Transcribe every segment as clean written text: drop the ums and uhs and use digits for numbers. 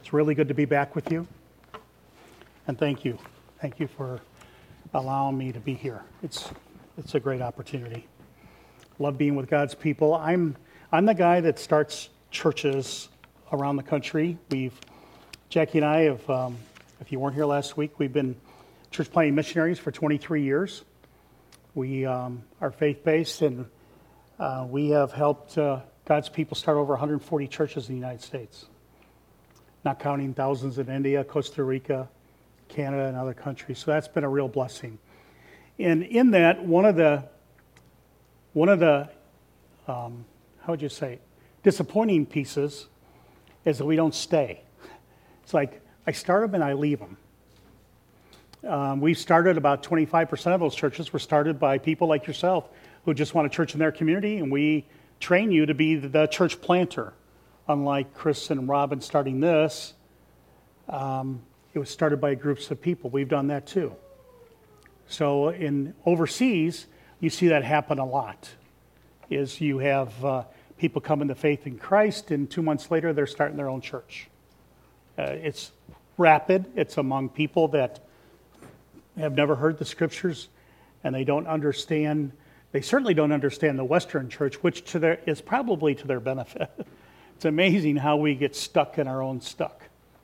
It's really good to be back with you. And thank you. Thank you for allowing me to be here. It's a great opportunity. Love being with God's people. I'm the guy that starts churches around the country. Jackie and I have, if you weren't here last week, we've been church planting missionaries for 23 years. We are faith-based, and we have helped God's people start over 140 churches in the United States, not counting thousands in India, Costa Rica, Canada, and other countries. So that's been a real blessing. And in that, one of the how would you say, disappointing pieces is that we don't stay. It's like I start them and I leave them. We've started about 25% of those churches were started by people like yourself who just want a church in their community, and we train you to be the church planter. Unlike Chris and Robin starting this, it was started by groups of people. We've done that too. So in overseas, you see that happen a lot. Is you have people come into faith in Christ, and 2 months later they're starting their own church. It's rapid. It's among people that have never heard the scriptures, and they don't understand. They certainly don't understand the Western church, which is probably to their benefit. It's amazing how we get stuck in our own stuff.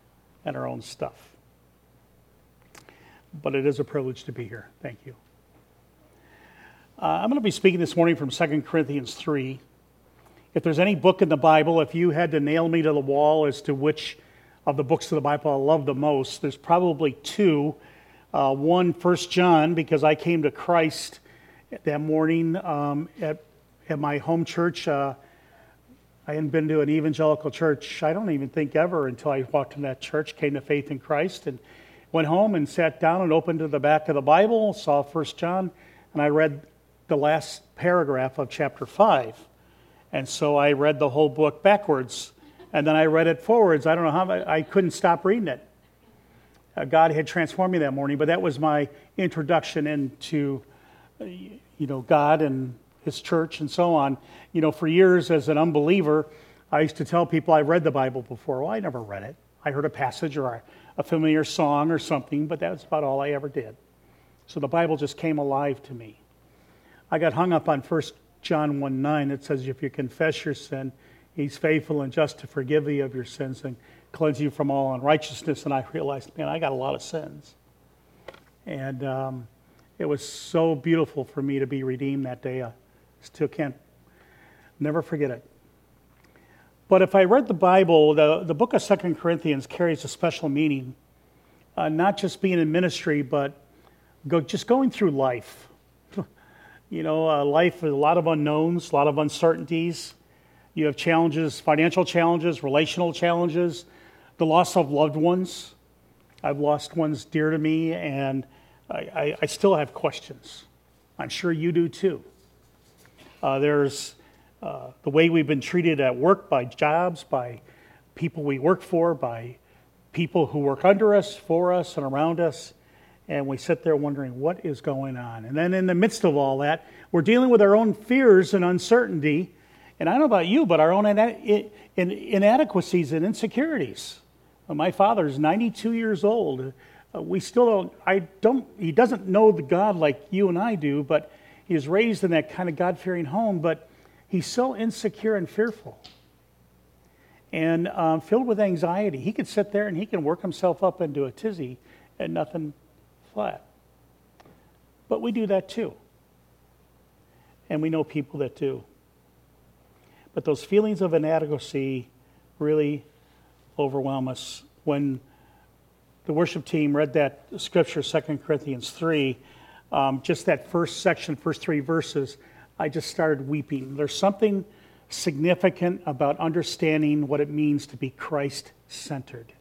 But it is a privilege to be here. Thank you. I'm going to be speaking this morning from 2 Corinthians 3. If there's any book in the Bible, if you had to nail me to the wall as to which of the books of the Bible I love the most, there's probably two. One, 1 John, because I came to Christ that morning at my home church. I hadn't been to an evangelical church, I don't even think ever, until I walked in that church, came to faith in Christ, and went home and sat down and opened to the back of the Bible, saw 1 John, and I read the last paragraph of chapter 5. And so I read the whole book backwards, and then I read it forwards. I don't know how, I couldn't stop reading it. God had transformed me that morning, but that was my introduction into, God and His church and so on. For years as an unbeliever, I used to tell people I read the Bible before. Well, I never read it. I heard a passage or a familiar song or something, but that's about all I ever did. So the Bible just came alive to me. I got hung up on 1 John 1:9. It says, if you confess your sin, He's faithful and just to forgive you of your sins and cleanse you from all unrighteousness. And I realized, man, I got a lot of sins. And it was so beautiful for me to be redeemed that day. I still can't never forget it. But if I read the Bible, the book of 2 Corinthians carries a special meaning, not just being in ministry, but just going through life. Life is a lot of unknowns, a lot of uncertainties. You have challenges, financial challenges, relational challenges, the loss of loved ones. I've lost ones dear to me, and I still have questions. I'm sure you do too. There's the way we've been treated at work, by jobs, by people we work for, by people who work under us, for us, and around us. And we sit there wondering what is going on. And then in the midst of all that, we're dealing with our own fears and uncertainty. And I don't know about you, but our own inadequacies and insecurities. My father's 92 years old. He doesn't know the God like you and I do, but he was raised in that kind of God-fearing home, but he's so insecure and fearful and filled with anxiety. He could sit there and he can work himself up into a tizzy and nothing flat. But we do that too. And we know people that do. But those feelings of inadequacy really overwhelm us. When the worship team read that scripture, 2 Corinthians 3, just that first section, first 3 verses, I just started weeping. There's something significant about understanding what it means to be Christ-centered.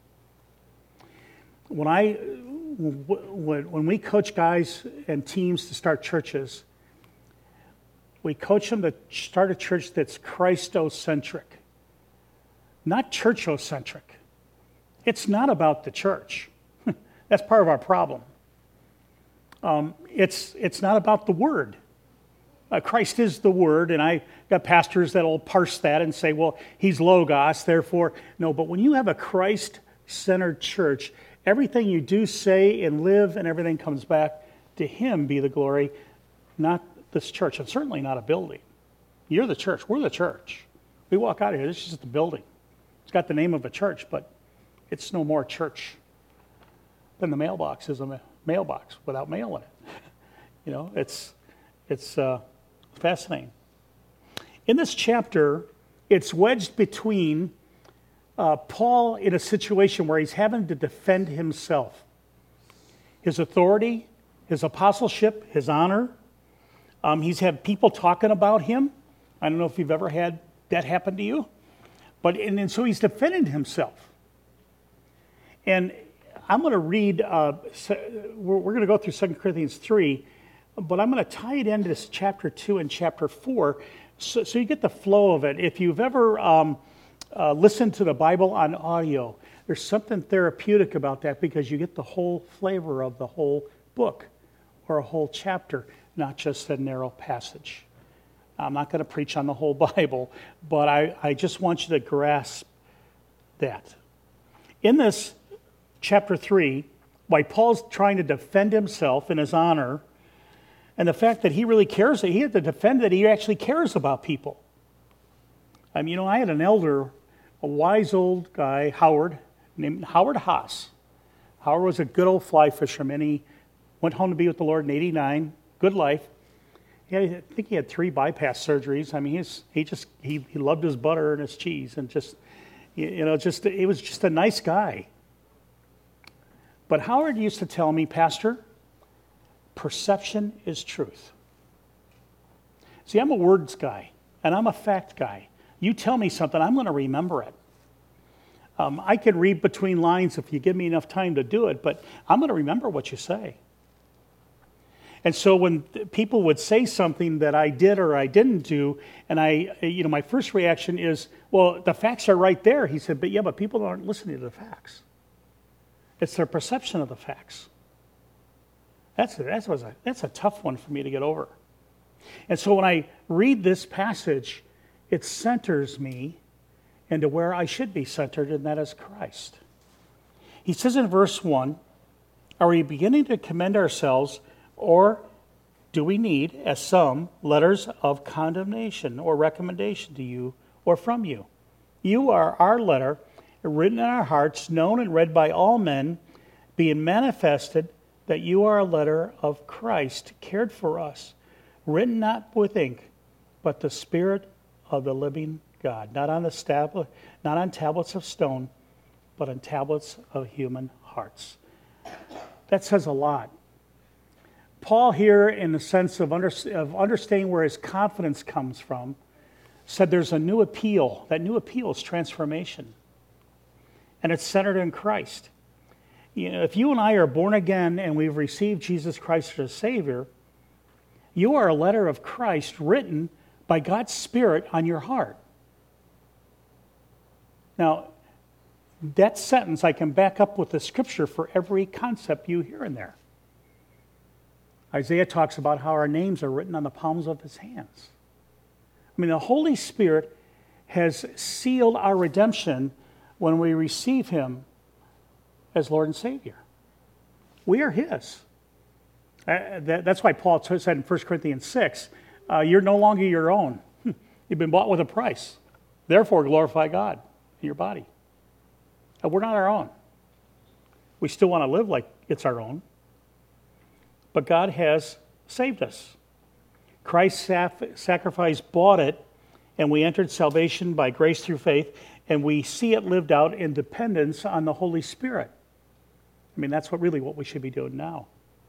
When we coach guys and teams to start churches, we coach them to start a church that's Christocentric, not churchocentric. It's not about the church. That's part of our problem. It's not about the Word. Christ is the Word, and I got pastors that will parse that and say, well, He's Logos, therefore. No, but when you have a Christ Christ-centered church. Everything you do, say, and live, and everything comes back to him be the glory, not this church, and certainly not a building. You're the church. We're the church. We walk out of here, this is just a building. It's got the name of a church, but it's no more church than the mailbox is a mailbox without mail in it. It's fascinating. In this chapter, it's wedged between Paul in a situation where he's having to defend himself. His authority, his apostleship, his honor. He's had people talking about him. I don't know if you've ever had that happen to you. And so he's defending himself. And I'm going to read, we're going to go through 2 Corinthians 3, but I'm going to tie it into this chapter 2 and chapter 4 so you get the flow of it. If you've ever listened to the Bible on audio, there's something therapeutic about that because you get the whole flavor of the whole book or a whole chapter, not just a narrow passage. I'm not going to preach on the whole Bible, but I just want you to grasp that. In this chapter 3, why Paul's trying to defend himself in his honor, and the fact that he really cares, that he had to defend that he actually cares about people. I mean, I had an elder, a wise old guy, Howard, named Howard Haas. Howard was a good old fly fisherman. He went home to be with the Lord in 89, good life. I think he had 3 bypass surgeries. I mean, he loved his butter and his cheese, and he was just a nice guy. But Howard used to tell me, Pastor, perception is truth. See, I'm a words guy, and I'm a fact guy. You tell me something, I'm going to remember it. I can read between lines if you give me enough time to do it, but I'm going to remember what you say. And so when people would say something that I did or I didn't do, and my first reaction is, well, the facts are right there. He said, but people aren't listening to the facts. It's their perception of the facts. That's a tough one for me to get over. And so when I read this passage, it centers me into where I should be centered, and that is Christ. He says in verse 1, are we beginning to commend ourselves, or do we need, as some, letters of condemnation or recommendation to you or from you? You are our letter, written in our hearts, known and read by all men, being manifested that you are a letter of Christ, cared for us, written not with ink, but the Spirit of the living God, not on tablets of stone, but on tablets of human hearts. That says a lot. Paul here, in the sense of understanding where his confidence comes from, said there's a new appeal. That new appeal is transformation. And it's centered in Christ. If you and I are born again and we've received Jesus Christ as Savior, you are a letter of Christ written by God's Spirit on your heart. Now, that sentence I can back up with the scripture for every concept you hear in there. Isaiah talks about how our names are written on the palms of his hands. I mean, the Holy Spirit has sealed our redemption when we receive him as Lord and Savior. We are his. That's why Paul said in 1 Corinthians 6, you're no longer your own. You've been bought with a price. Therefore, glorify God in your body. We're not our own. We still want to live like it's our own. But God has saved us. Christ's sacrifice bought it, and we entered salvation by grace through faith, and we see it lived out in dependence on the Holy Spirit. I mean, that's what we should be doing now.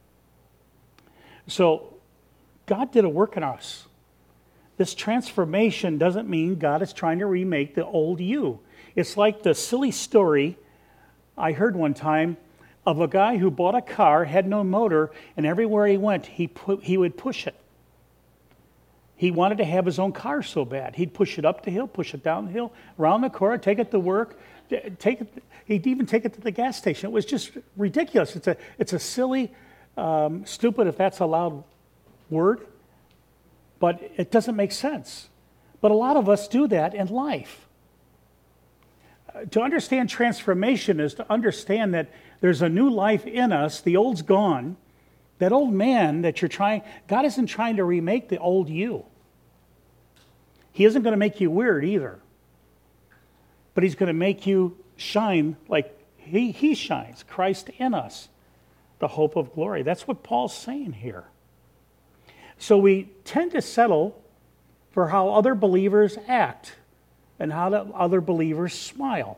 So, God did a work in us. This transformation doesn't mean God is trying to remake the old you. It's like the silly story I heard one time of a guy who bought a car, had no motor, and everywhere he went, he would push it. He wanted to have his own car so bad. He'd push it up the hill, push it down the hill, around the corner, take it to work, he'd even take it to the gas station. It was just ridiculous. It's a silly, stupid, if that's a loud word, but it doesn't make sense. But a lot of us do that in life. To understand transformation is to understand that there's a new life in us. The old's gone. That old man that you're trying, God isn't trying to remake the old you. He isn't going to make you weird either. But he's going to make you shine like he shines, Christ in us, the hope of glory. That's what Paul's saying here. So we tend to settle for how other believers act and how other believers smile.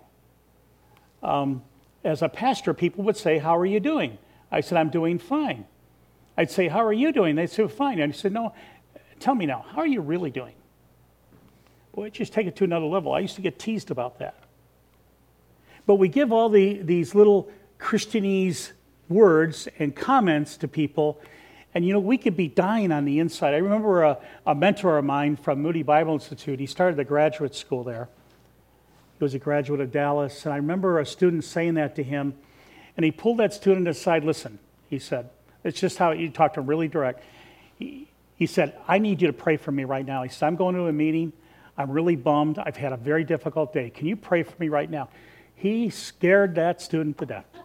As a pastor, people would say, "How are you doing?" I said, "I'm doing fine." I'd say, "How are you doing?" They'd say, "Fine." And I said, "No, tell me now, how are you really doing?" Well, just take it to another level. I used to get teased about that. But we give all these little Christianese words and comments to people, and we could be dying on the inside. I remember a mentor of mine from Moody Bible Institute. He started the graduate school there. He was a graduate of Dallas, and I remember a student saying that to him, and he pulled that student aside. "Listen," he said, it's just how you talk to him, really direct. He said, "I need you to pray for me right now." He said, "I'm going to a meeting. I'm really bummed. I've had a very difficult day. Can you pray for me right now?" He scared that student to death.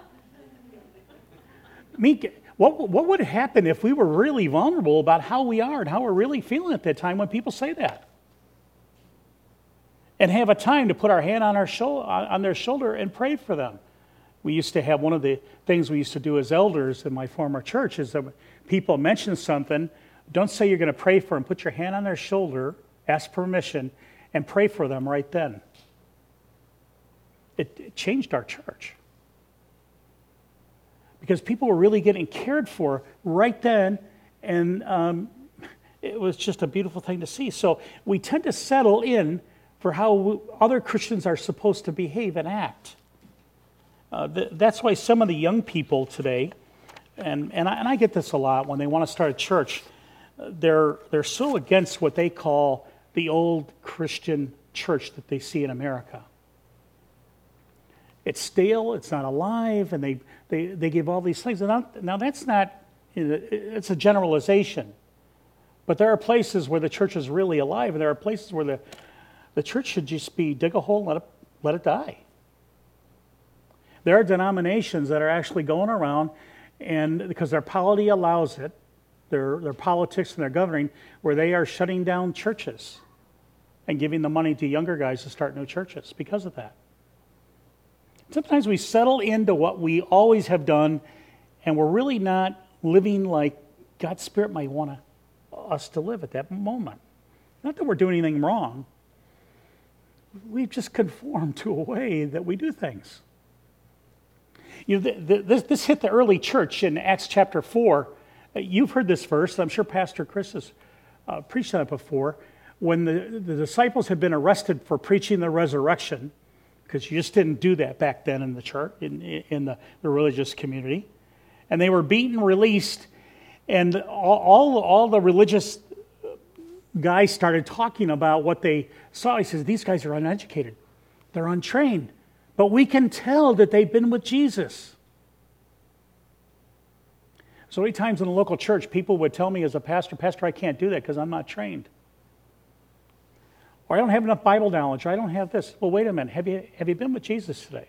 What would happen if we were really vulnerable about how we are and how we're really feeling at that time when people say that? And have a time to put our hand on their shoulder and pray for them. We used to have one of the things we used to do as elders in my former church is that when people mention something, don't say you're going to pray for them. Put your hand on their shoulder, ask permission, and pray for them right then. It changed our church. Because people were really getting cared for right then, and it was just a beautiful thing to see. So we tend to settle in for how other Christians are supposed to behave and act. That's why some of the young people today, and I get this a lot when they want to start a church, they're so against what they call the old Christian church that they see in America. It's stale, it's not alive, and they give all these things. Now that's not, it's a generalization. But there are places where the church is really alive, and there are places where the church should just be dig a hole and let it die. There are denominations that are actually going around, and because their polity allows it, their politics and their governing, where they are shutting down churches and giving the money to younger guys to start new churches because of that. Sometimes we settle into what we always have done, and we're really not living like God's Spirit might want us to live at that moment. Not that we're doing anything wrong. We've just conformed to a way that we do things. This hit the early church in Acts chapter 4. You've heard this verse. I'm sure Pastor Chris has preached on it before. When the disciples had been arrested for preaching the resurrection, because you just didn't do that back then in the church, in the religious community. And they were beaten, released, and all the religious guys started talking about what they saw. He says, "These guys are uneducated. They're untrained. But we can tell that they've been with Jesus." So many times in the local church, people would tell me as a pastor, "Pastor, I can't do that because I'm not trained. Or I don't have enough Bible knowledge, or I don't have this." Well, wait a minute. Have you been with Jesus today?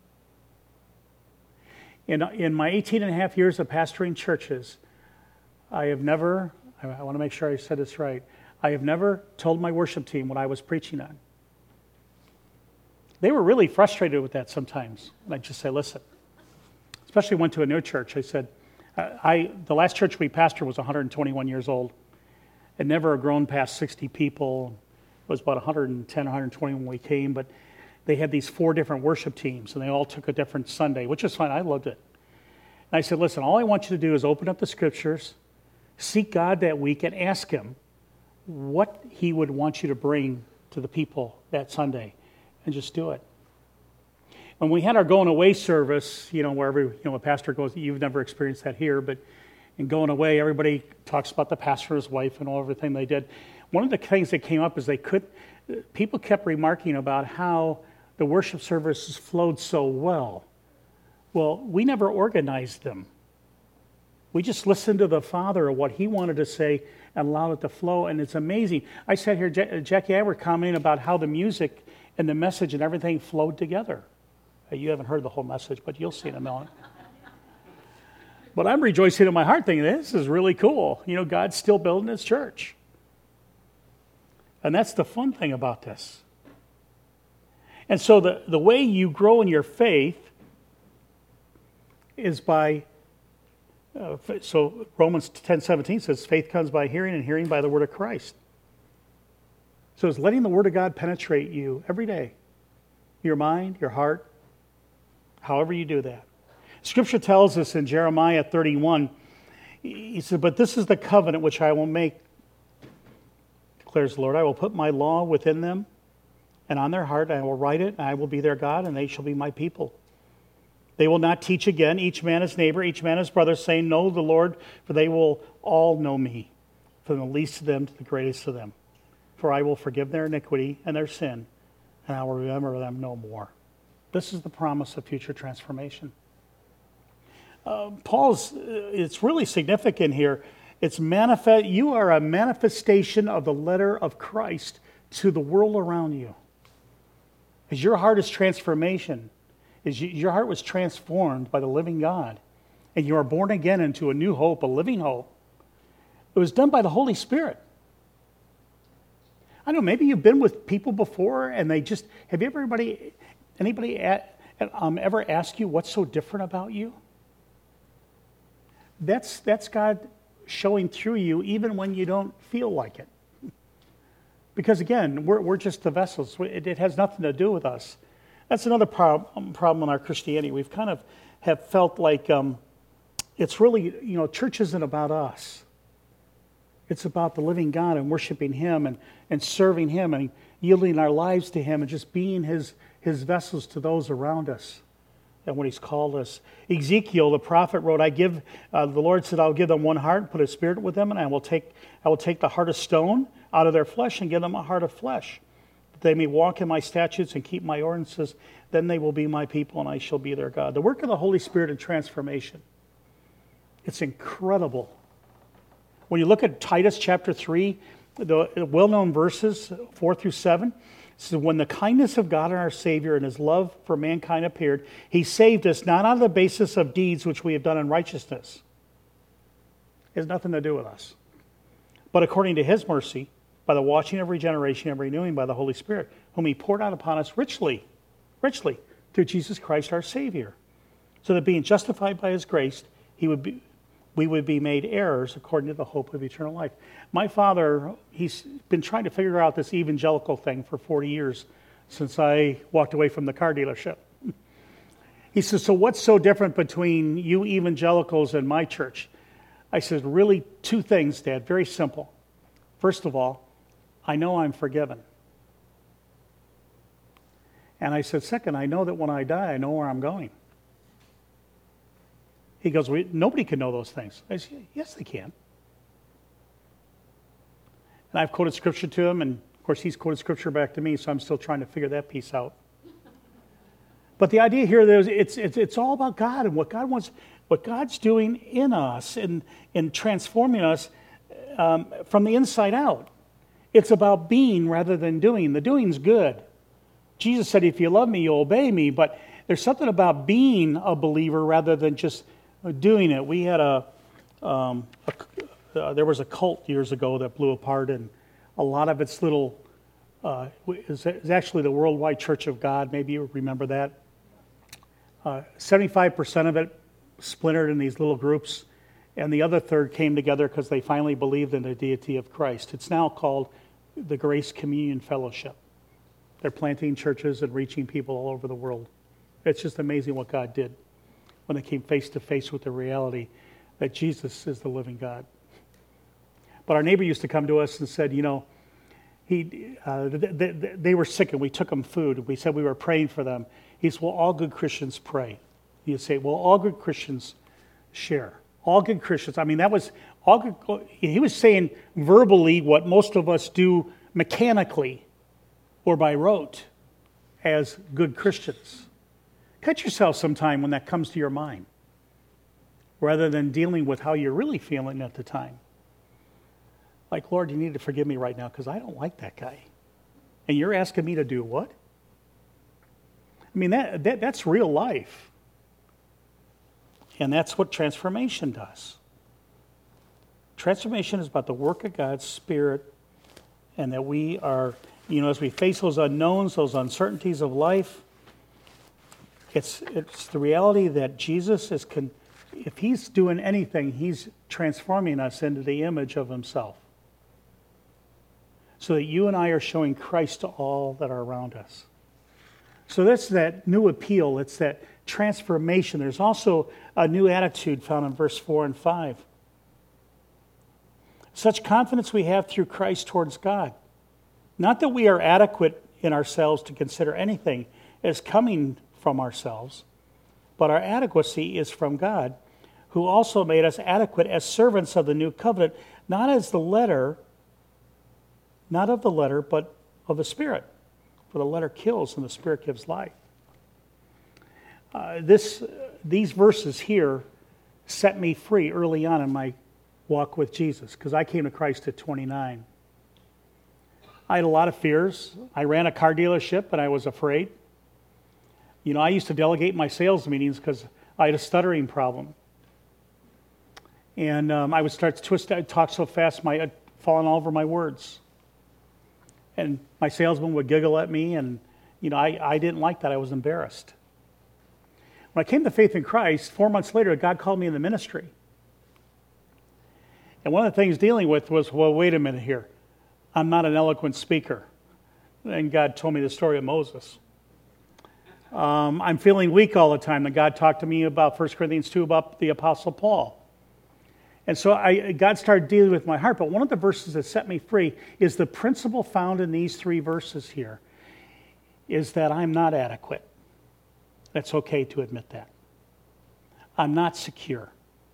In my 18 and a half years of pastoring churches, I have never, I want to make sure I said this right, I have never told my worship team what I was preaching on. They were really frustrated with that sometimes. And I'd just say, "Listen," especially went to a new church. I said, the last church we pastored was 121 years old. It never grown past 60 people. It was about 110, 120 when we came, but they had these 4 different worship teams, and they all took a different Sunday, which is fine. I loved it. And I said, "Listen, all I want you to do is open up the Scriptures, seek God that week, and ask Him what He would want you to bring to the people that Sunday, and just do it." When we had our going away service, wherever a pastor goes, you've never experienced that here, but in going away, everybody talks about the pastor and his wife and everything they did. One of the things that came up is people kept remarking about how the worship services flowed so well. Well, we never organized them. We just listened to the Father of what He wanted to say and allowed it to flow, and it's amazing. I sat here, Jackie and I were commenting about how the music And the message and everything flowed together. You haven't heard the whole message, but you'll see in a moment. But I'm rejoicing in my heart thinking, this is really cool. God's still building his church. And that's the fun thing about this. And so the way you grow in your faith is by, so Romans 10:17 says, faith comes by hearing and hearing by the word of Christ. So it's letting the word of God penetrate you every day. Your mind, your heart, however you do that. Scripture tells us in Jeremiah 31, he said, but this is the covenant which I will make, declares the Lord. I will put my law within them, and on their heart I will write it, and I will be their God, and they shall be my people. They will not teach again, each man his neighbor, each man his brother, saying, know the Lord, for they will all know me, from the least of them to the greatest of them. For I will forgive their iniquity and their sin, and I will remember them no more. This is the promise of future transformation. It's really significant here. It's manifest. You are a manifestation of the letter of Christ to the world around you. As your heart is transformation, your heart was transformed by the living God, and you are born again into a new hope, a living hope. It was done by the Holy Spirit. I don't know, maybe you've been with people before, and have you anybody ever asked you what's so different about you? That's God showing through you even when you don't feel like it. Because again, we're just the vessels. It has nothing to do with us. That's another problem in our Christianity. We've kind of have felt like it's really, church isn't about us. It's about the living God and worshiping him and serving him and yielding our lives to him and just being his vessels to those around us and what he's called us. Ezekiel, the prophet, wrote, the Lord said, I'll give them one heart and put a spirit with them, and I will take the heart of stone out of their flesh and give them a heart of flesh. That they may walk in my statutes and keep my ordinances. Then they will be my people, and I shall be their God. The work of the Holy Spirit in transformation. It's incredible. When you look at Titus chapter 3, the well-known verses 4 through 7, so when the kindness of God our Savior and his love for mankind appeared, he saved us not on the basis of deeds which we have done in righteousness. It has nothing to do with us. But according to his mercy, by the washing of regeneration and renewing by the Holy Spirit, whom he poured out upon us richly through Jesus Christ our Savior, so that being justified by his grace, we would be made heirs according to the hope of eternal life. My father, he's been trying to figure out this evangelical thing for 40 years since I walked away from the car dealership. He says, so what's so different between you evangelicals and my church? I said, really two things, Dad, very simple. First of all, I know I'm forgiven. And I said, second, I know that when I die, I know where I'm going. He goes, nobody can know those things. I said, yes, they can. And I've quoted scripture to him, and of course he's quoted scripture back to me, so I'm still trying to figure that piece out. But the idea here is it's all about God and what God wants, what God's doing in us and in transforming us from the inside out. It's about being rather than doing. The doing's good. Jesus said, if you love me, you'll obey me, but there's something about being a believer rather than just doing it. We had there was a cult years ago that blew apart, and a lot of its little is actually the Worldwide Church of God. Maybe you remember that. 75% of it splintered in these little groups, and the other third came together because they finally believed in the deity of Christ. It's now called the Grace Communion Fellowship. They're planting churches and reaching people all over the world. It's just amazing what God did when they came face to face with the reality that Jesus is the living God. But our neighbor used to come to us and said, they were sick and we took them food. We said we were praying for them. He said, well, all good Christians pray. You say, well, all good Christians share. All good Christians. I mean, that was all good. He was saying verbally what most of us do mechanically or by rote as good Christians. Cut yourself sometime when that comes to your mind, rather than dealing with how you're really feeling at the time. Like, Lord, you need to forgive me right now because I don't like that guy. And you're asking me to do what? I mean, that's real life. And that's what transformation does. Transformation is about the work of God's Spirit, and that we are, as we face those unknowns, those uncertainties of life, it's the reality that Jesus is, if he's doing anything, he's transforming us into the image of himself. So that you and I are showing Christ to all that are around us. So that's that new appeal. It's that transformation. There's also a new attitude found in verse 4 and 5. Such confidence we have through Christ towards God. Not that we are adequate in ourselves to consider anything as coming from ourselves, but our adequacy is from God, who also made us adequate as servants of the new covenant, not of the letter, but of the Spirit. For the letter kills and the Spirit gives life. These verses here set me free early on in my walk with Jesus, because I came to Christ at 29. I had a lot of fears. I ran a car dealership and I was afraid. I used to delegate my sales meetings because I had a stuttering problem. And I would start to twist, I'd talk so fast, I'd falling all over my words. And my salesman would giggle at me, and I didn't like that. I was embarrassed. When I came to faith in Christ, 4 months later, God called me in the ministry. And one of the things dealing with was, well, wait a minute here. I'm not an eloquent speaker. And God told me the story of Moses. I'm feeling weak all the time. And God talked to me about 1 Corinthians 2 about the Apostle Paul. And so God started dealing with my heart. But one of the verses that set me free is the principle found in these 3 verses here, is that I'm not adequate. That's okay to admit that. I'm not secure.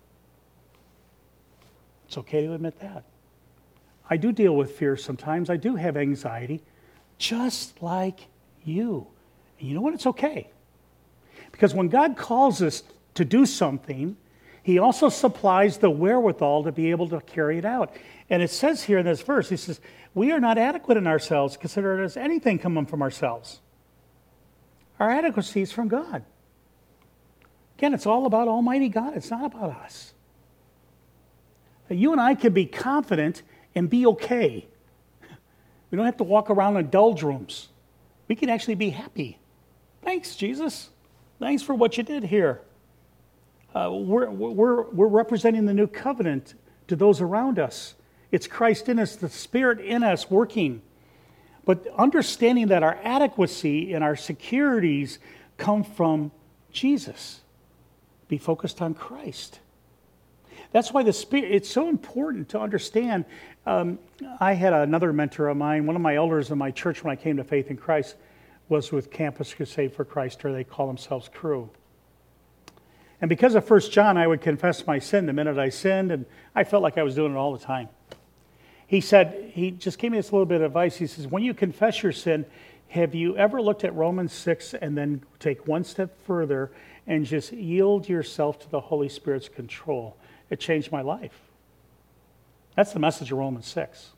It's okay to admit that. I do deal with fear sometimes. I do have anxiety, just like you. And you know what? It's okay. Because when God calls us to do something, he also supplies the wherewithal to be able to carry it out. And it says here in this verse, he says, we are not adequate in ourselves, consider it as anything coming from ourselves. Our adequacy is from God. Again, it's all about Almighty God. It's not about us. You and I can be confident and be okay. We don't have to walk around in doldrums. We can actually be happy. Thanks, Jesus. Thanks for what you did here. We're representing the new covenant to those around us. It's Christ in us, the Spirit in us working. But understanding that our adequacy and our securities come from Jesus. Be focused on Christ. That's why the Spirit, it's so important to understand. I had another mentor of mine, one of my elders in my church when I came to faith in Christ, was with Campus Crusade for Christ, or they call themselves Cru. And because of 1 John, I would confess my sin the minute I sinned, and I felt like I was doing it all the time. He said, he just gave me this little bit of advice. He says, when you confess your sin, have you ever looked at Romans 6 and then take one step further and just yield yourself to the Holy Spirit's control? It changed my life. That's the message of Romans 6.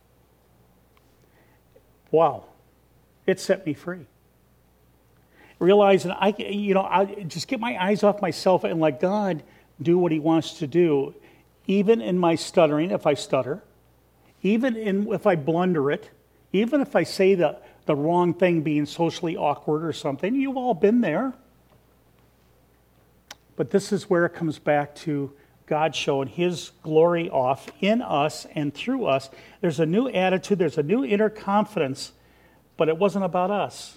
Wow. It set me free. Realizing I just get my eyes off myself and let God do what he wants to do, even in my stuttering, if I stutter, even if I blunder it, even if I say the wrong thing being socially awkward or something. You've all been there. But this is where it comes back to God showing his glory off in us and through us. There's a new attitude, there's a new inner confidence, but it wasn't about us.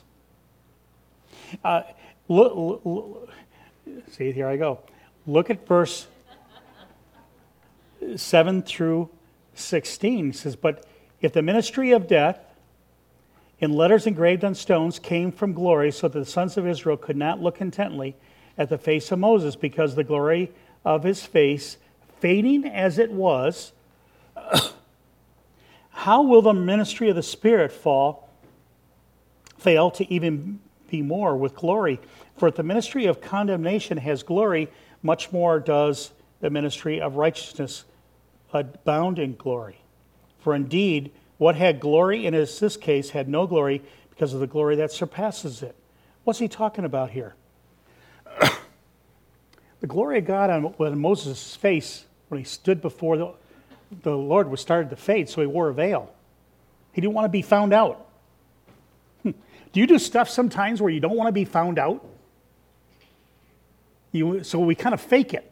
See, here I go. Look at verse 7 through 16. It says, but if the ministry of death in letters engraved on stones came from glory, so that the sons of Israel could not look intently at the face of Moses, because the glory of his face, fading as it was, how will the ministry of the Spirit fail to even be more with glory? For if the ministry of condemnation has glory, much more does the ministry of righteousness abound in glory. For indeed, what had glory in this case had no glory because of the glory that surpasses it. What's he talking about here? The glory of God on Moses' face when he stood before the Lord was started to fade, so he wore a veil. He didn't want to be found out. Do you do stuff sometimes where you don't want to be found out? So we kind of fake it.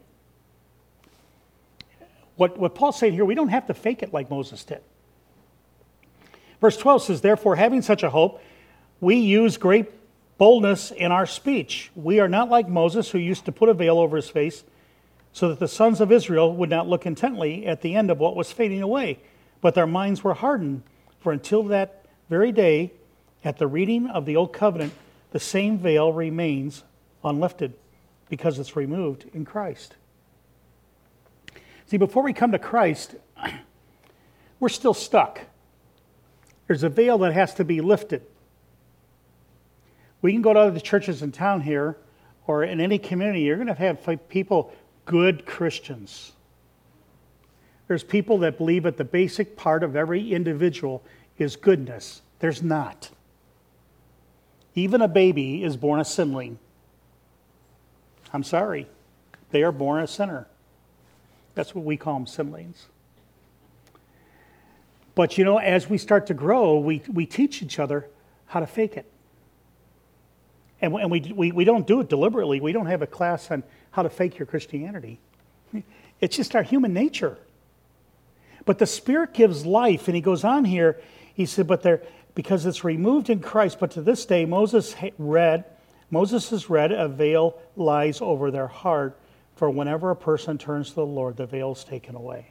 What Paul's saying here, we don't have to fake it like Moses did. Verse 12 says, therefore, having such a hope, we use great boldness in our speech. We are not like Moses, who used to put a veil over his face, so that the sons of Israel would not look intently at the end of what was fading away. But their minds were hardened, for until that very day, at the reading of the Old Covenant, the same veil remains unlifted, because it's removed in Christ. See, before we come to Christ, we're still stuck. There's a veil that has to be lifted. We can go to other churches in town here, or in any community, you're going to have people, good Christians. There's people that believe that the basic part of every individual is goodness. There's not. Even a baby is born a sinling. I'm sorry. They are born a sinner. That's what we call them, sinlings. But as we start to grow, we teach each other how to fake it. And we don't do it deliberately. We don't have a class on how to fake your Christianity. It's just our human nature. But the Spirit gives life, and he goes on here, he said, because it's removed in Christ, but to this day Moses has read, a veil lies over their heart, for whenever a person turns to the Lord, the veil is taken away.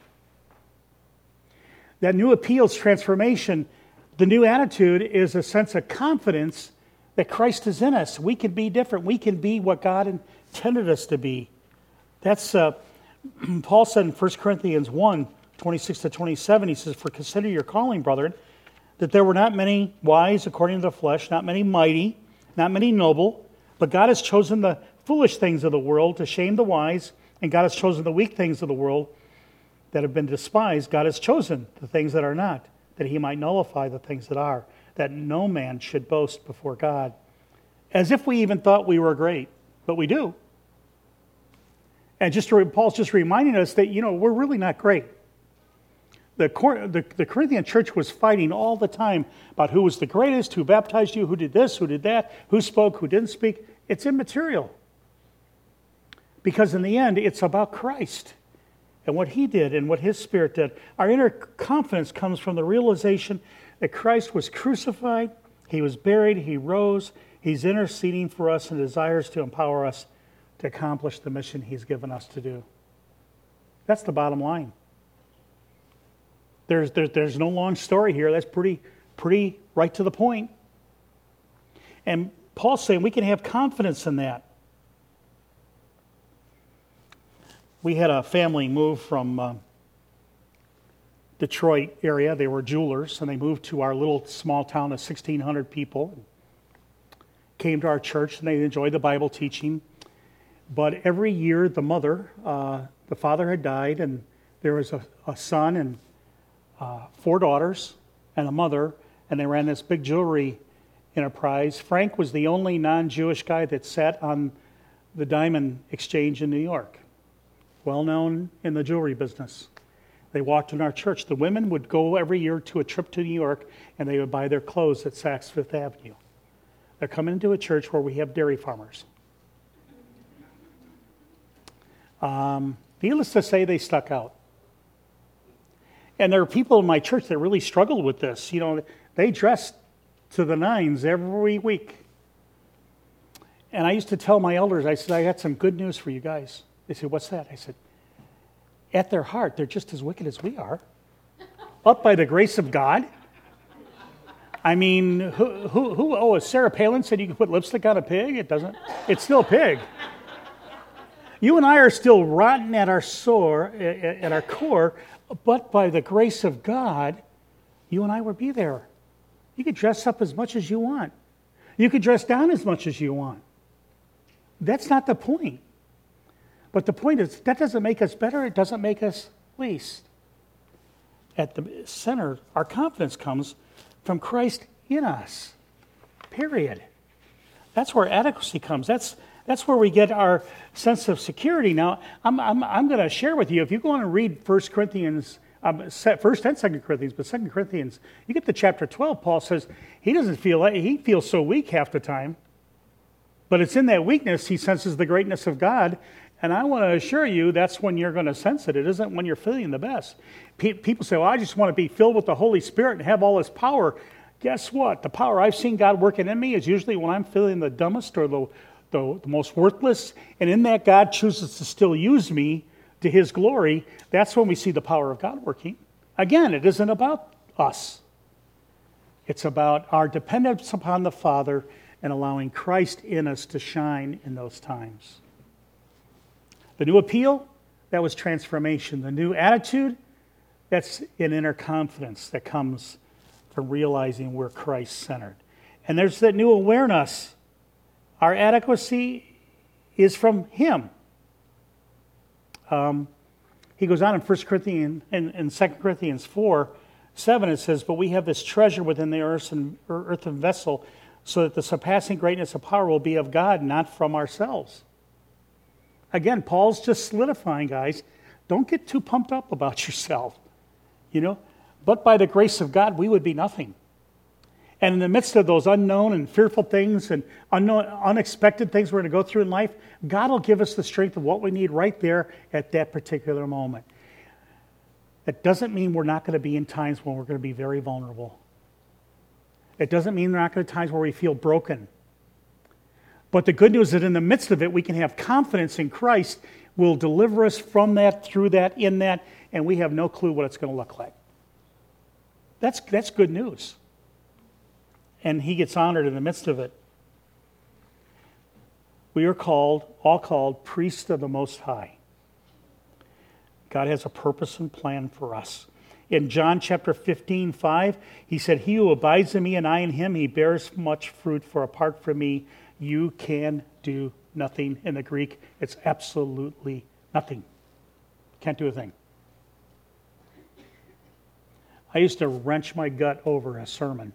That new appeals transformation, the new attitude is a sense of confidence that Christ is in us. We can be different. We can be what God intended us to be. That's Paul said in 1 Corinthians 1, 26 to 27, he says, for consider your calling, brethren, that there were not many wise according to the flesh, not many mighty, not many noble, but God has chosen the foolish things of the world to shame the wise, and God has chosen the weak things of the world that have been despised. God has chosen the things that are not, that he might nullify the things that are, that no man should boast before God. As if we even thought we were great, but we do. And Paul's just reminding us that, we're really not great. The Corinthian church was fighting all the time about who was the greatest, who baptized you, who did this, who did that, who spoke, who didn't speak. It's immaterial. Because in the end, it's about Christ and what he did and what his Spirit did. Our inner confidence comes from the realization that Christ was crucified, he was buried, he rose, he's interceding for us and desires to empower us to accomplish the mission he's given us to do. That's the bottom line. There's no long story here. That's pretty right to the point. And Paul's saying we can have confidence in that. We had a family move from Detroit area. They were jewelers, and they moved to our little small town of 1,600 people. Came to our church, and they enjoyed the Bible teaching. But every year, the father had died, and there was a son and 4 daughters and a mother, and they ran this big jewelry enterprise. Frank was the only non-Jewish guy that sat on the Diamond Exchange in New York, well known in the jewelry business. They walked in our church. The women would go every year to a trip to New York, and they would buy their clothes at Saks Fifth Avenue. They're coming into a church where we have dairy farmers. Needless to say, they stuck out. And there are people in my church that really struggled with this. They dressed to the nines every week. And I used to tell my elders, I said, I got some good news for you guys. They said, what's that? I said, at their heart, they're just as wicked as we are. Up by the grace of God. I mean, Sarah Palin said you can put lipstick on a pig? It doesn't. It's still a pig. You and I are still rotten at our core, but by the grace of God, you and I will be there. You could dress up as much as you want. You could dress down as much as you want. That's not the point. But the point is, that doesn't make us better. It doesn't make us least. At the center, our confidence comes from Christ in us. Period. That's where adequacy comes. That's where we get our sense of security. Now, I'm going to share with you, if you go on and read 1 Corinthians, 1st and 2nd Corinthians, but 2nd Corinthians, you get to chapter 12, Paul says he feels so weak half the time, but it's in that weakness he senses the greatness of God. And I want to assure you that's when you're going to sense it. It isn't when you're feeling the best. People say, well, I just want to be filled with the Holy Spirit and have all His power. Guess what? The power I've seen God working in me is usually when I'm feeling the dumbest or the most worthless. And in that, God chooses to still use me to His glory. That's when we see the power of God working. Again, it isn't about us. It's about our dependence upon the Father and allowing Christ in us to shine in those times. The new appeal, that was transformation. The new attitude, that's an inner confidence that comes from realizing we're Christ-centered. And there's that new awareness. Our adequacy is from Him. He goes on in 1 Corinthians and 2 Corinthians 4:7, it says, "But we have this treasure within the earthen vessel, so that the surpassing greatness of power will be of God, not from ourselves." Again, Paul's just solidifying, guys. Don't get too pumped up about yourself. But by the grace of God, we would be nothing. And in the midst of those unknown and fearful things and unexpected things we're going to go through in life, God will give us the strength of what we need right there at that particular moment. That doesn't mean we're not going to be in times when we're going to be very vulnerable. It doesn't mean we're not going to be times where we feel broken. But the good news is that in the midst of it, we can have confidence in Christ will deliver us from that, through that, in that, and we have no clue what it's going to look like. That's good news. And He gets honored in the midst of it. We are all called priests of the Most High. God has a purpose and plan for us. In John chapter 15:5, He said, "He who abides in me and I in him, he bears much fruit, for apart from me, you can do nothing." In the Greek, it's absolutely nothing. Can't do a thing. I used to wrench my gut over a sermon.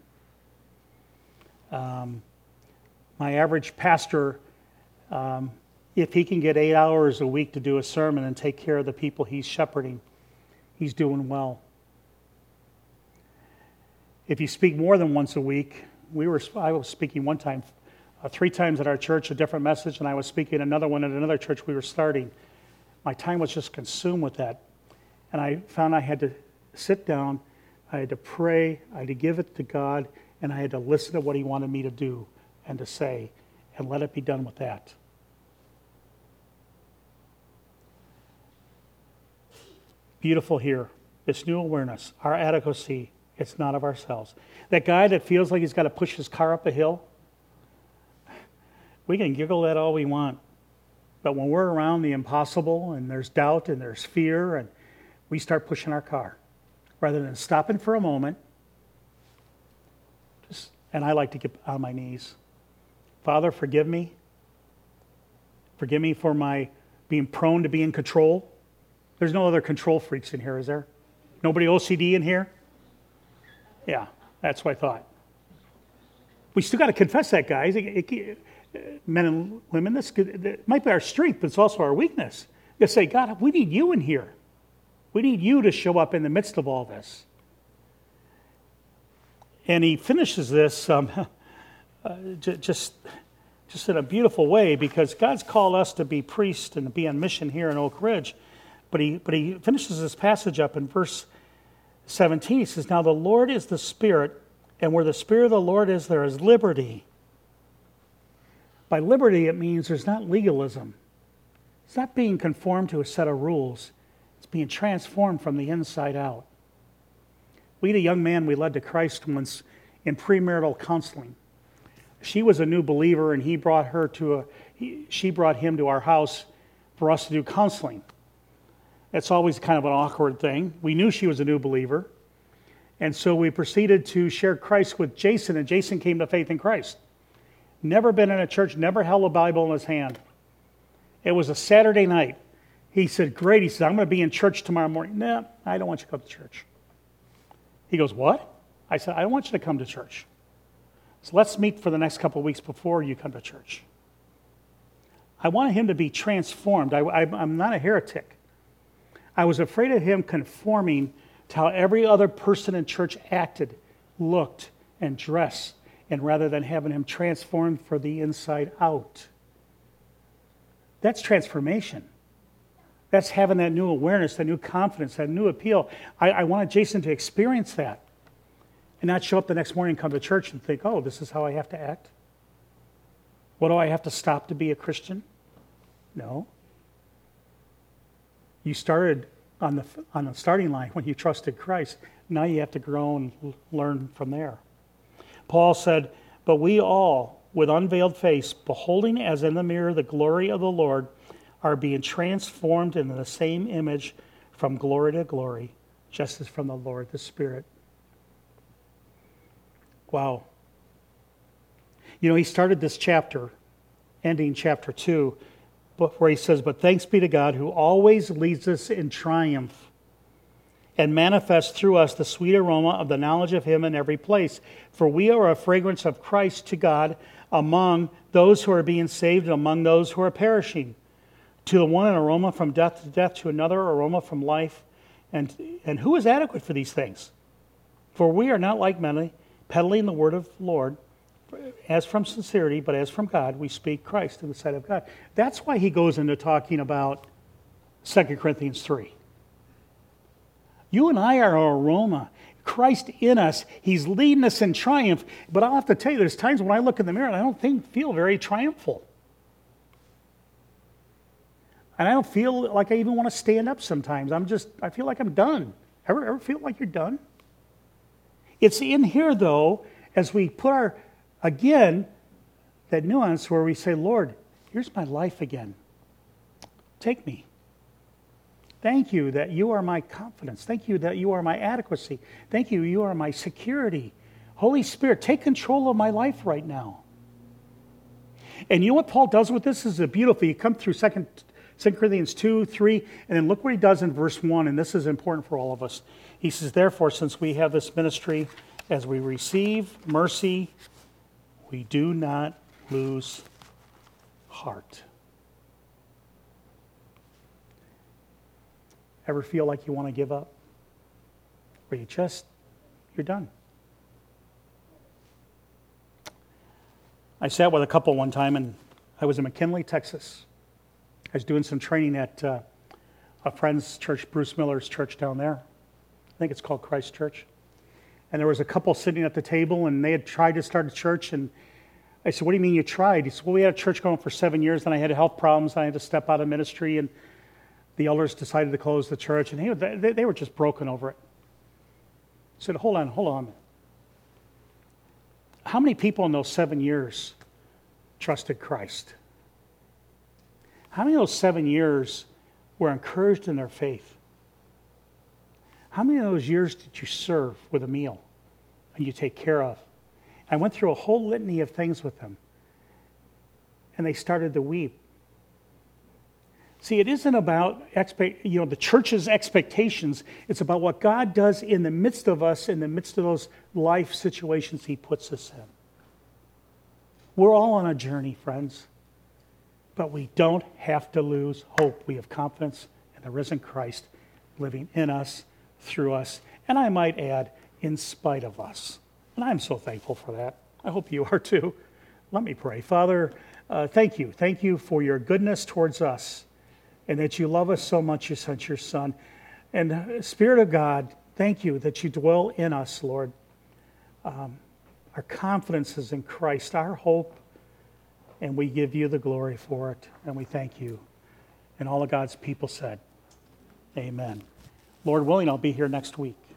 My average pastor, if he can get 8 hours a week to do a sermon and take care of the people he's shepherding, he's doing well. If you speak more than once a week, I was speaking one time, 3 times at our church, a different message, and I was speaking another one at another church we were starting. My time was just consumed with that. And I found I had to sit down, I had to pray, I had to give it to God, and I had to listen to what He wanted me to do and to say, and let it be done with that. Beautiful here, this new awareness, our adequacy, it's not of ourselves. That guy that feels like he's got to push his car up a hill, we can giggle at all we want. But when we're around the impossible and there's doubt and there's fear, and we start pushing our car, rather than stopping for a moment, and I like to get on my knees. Father, forgive me. Forgive me for my being prone to be in control. There's no other control freaks in here, is there? Nobody OCD in here? Yeah, that's what I thought. We still got to confess that, guys. Men and women, it might be our strength, but it's also our weakness. You say, God, we need you in here. We need you to show up in the midst of all this. And he finishes this just in a beautiful way, because God's called us to be priests and to be on mission here in Oak Ridge. But he finishes this passage up in verse 17. He says, "Now the Lord is the Spirit, and where the Spirit of the Lord is, there is liberty." By liberty, it means there's not legalism. It's not being conformed to a set of rules. It's being transformed from the inside out. We had a young man we led to Christ once in premarital counseling. She was a new believer, and she brought him to our house for us to do counseling. It's always kind of an awkward thing. We knew she was a new believer, and so we proceeded to share Christ with Jason, and Jason came to faith in Christ. Never been in a church, never held a Bible in his hand. It was a Saturday night. He said, "Great." He said, "I'm going to be in church tomorrow morning." "No, I don't want you to come to church." He goes, "What?" I said, "I don't want you to come to church." So let's meet for the next couple of weeks before you come to church. I wanted him to be transformed. I'm not a heretic. I was afraid of him conforming to how every other person in church acted, looked, and dressed, and rather than having him transformed for the inside out. That's transformation. That's having that new awareness, that new confidence, that new appeal. I wanted Jason to experience that and not show up the next morning and come to church and think, oh, this is how I have to act? What do I have to stop to be a Christian? No. You started on the starting line when you trusted Christ. Now you have to grow and learn from there. Paul said, but we all, with unveiled face, beholding as in the mirror the glory of the Lord, are being transformed into the same image from glory to glory, just as from the Lord the Spirit. Wow. You know, he started this chapter, ending chapter 2, where he says, but thanks be to God who always leads us in triumph and manifests through us the sweet aroma of the knowledge of him in every place. For we are a fragrance of Christ to God among those who are being saved and among those who are perishing. To the one an aroma from death to death, to another aroma from life. And who is adequate for these things? For we are not like many, peddling the word of the Lord, as from sincerity, but as from God, we speak Christ in the sight of God. That's why he goes into talking about 2 Corinthians 3. You and I are our aroma. Christ in us. He's leading us in triumph. But I'll have to tell you, there's times when I look in the mirror and I don't feel very triumphal. And I don't feel like I even want to stand up sometimes. I feel like I'm done. Ever feel like you're done? It's in here, though, as we put again, that nuance where we say, Lord, here's my life again. Take me. Thank you that you are my confidence. Thank you that you are my adequacy. Thank you, you are my security. Holy Spirit, take control of my life right now. And you know what Paul does with this? This is beautiful. You come through 2 Corinthians 2, 3, and then look what he does in verse 1, and this is important for all of us. He says, therefore, since we have this ministry, as we receive mercy, we do not lose heart. Ever feel like you want to give up? Or you're done? I sat with a couple one time, and I was in McKinley, Texas. I was doing some training at a friend's church, Bruce Miller's church down there. I think it's called Christ Church. And there was a couple sitting at the table, and they had tried to start a church. And I said, what do you mean you tried? He said, well, we had a church going for 7 years, and I had health problems, and I had to step out of ministry, and the elders decided to close the church, and they were just broken over it. I said, hold on. How many people in those 7 years trusted Christ? How many of those 7 years were encouraged in their faith? How many of those years did you serve with a meal and you take care of? I went through a whole litany of things with them, and they started to weep. See, it isn't about the church's expectations. It's about what God does in the midst of us, in the midst of those life situations he puts us in. We're all on a journey, friends, but we don't have to lose hope. We have confidence in the risen Christ living in us, through us, and I might add, in spite of us. And I'm so thankful for that. I hope you are too. Let me pray. Father, thank you. Thank you for your goodness towards us, and that you love us so much you sent your Son. And Spirit of God, thank you that you dwell in us, Lord. Our confidence is in Christ, our hope, and we give you the glory for it, and we thank you. And all of God's people said, amen. Lord willing, I'll be here next week.